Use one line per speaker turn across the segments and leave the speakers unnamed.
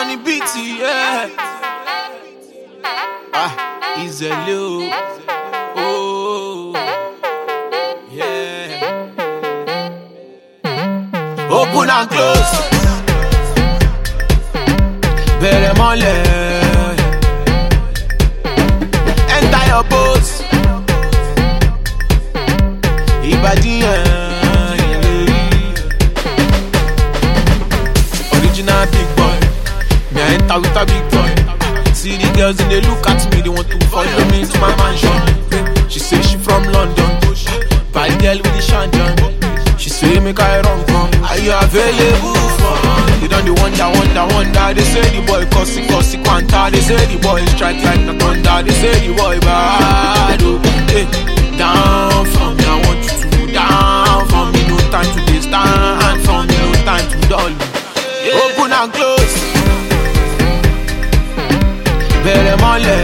on the BT, yeah. He's a little, oh, yeah. Open and close. Bere mole. Enter your boat. Ibadiyan. Original big boy. Me I enter with a big boy. See the girls and they look at me, they want to follow me to my mansion. She say she from London, bad girl with the shanton. She say make I run come, are you available for? They done the wonder. They say the boy cussy quanta. They say the boy strike like the thunder. They say the boy bad, oh. Hey, down for me, I want you to go down for me. No time to dey stand for me, no time to dull. Yeah. Open and close. Bere mole.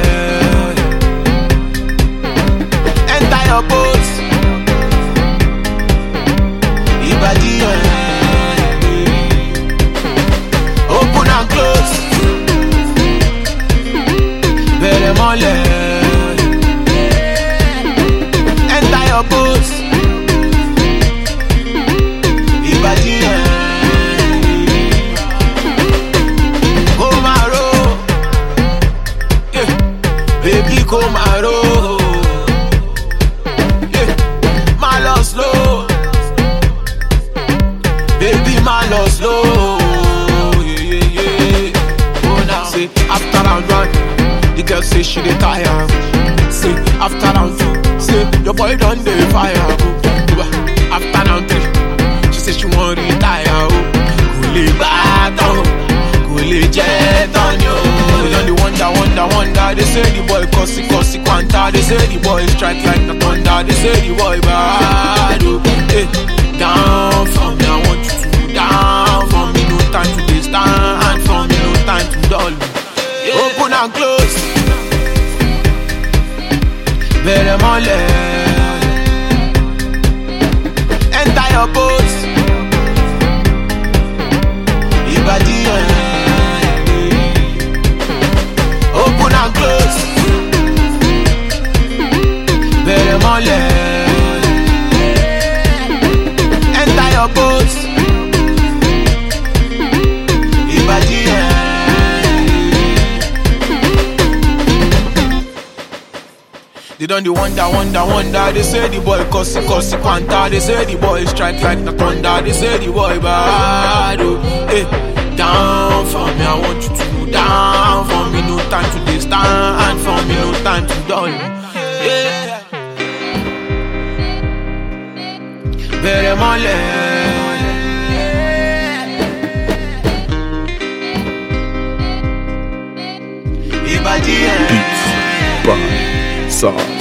Enter your boat. Ibadiyan. Open and close. Bere mole. Enter your boat. Ibadiyan. Baby, come and roll. Yeah, my love slow. Baby, my love slow. Yeah. Oh, now say after round one, the girl say she dey tired. Say after round two, say your boy done dey fire. After round three, she say she want retire. Go lay back down, go lay jet on you. Wonder. They say the boy cussy quanta. They say the boy strike like the thunder. They say the boy bad, oh. Hey, down for me, I want you to go down for me. No time to dey stand for me, no time to dull. Yeah. Open and close. Bere mole. Enter your boat. Ibadiyan. Open and close. Bere mole. Enter your boat. Ibadiyan. They done the wonder. They say the boy cussy quanta. They say the boy strike like the thunder. They say the boy bad, oh. Hey, down for me, I want you to go down for me. No time to dey stand for me, no time to dull. Yeah. Bere mole. Ibadiyan.
Beats by Sar.